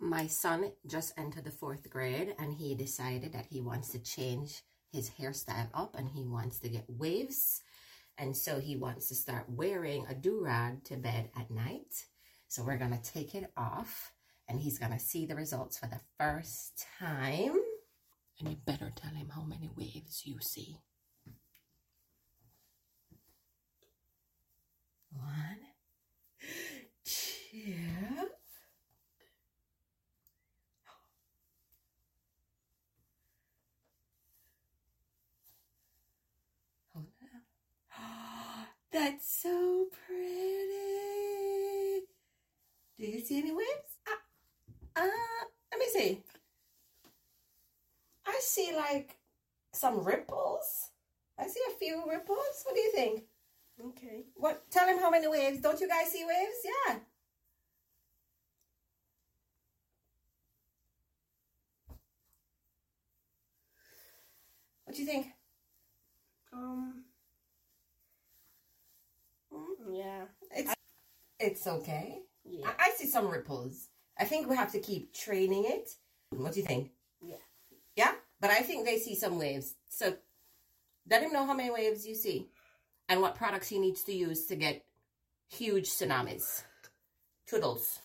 My son just entered the 4th grade and he decided that he wants to change his hairstyle up and he wants to get waves. And so he wants to start wearing a do-rag to bed at night. So we're going to take it off and he's going to see the results for the first time. And you better tell him how many waves you see. 1, 2. Hold it up. Oh, that's so pretty. Do you see any waves? Let me see. I see like some ripples. I see a few ripples. What do you think? Okay. What? Tell him how many waves. Don't you guys see waves? Yeah. What do you think? Yeah. It's okay. Yeah. I see some ripples. I think we have to keep training it. What do you think? Yeah. Yeah? But I think they see some waves. So let him know how many waves you see and what products he needs to use to get huge tsunamis. Toodles.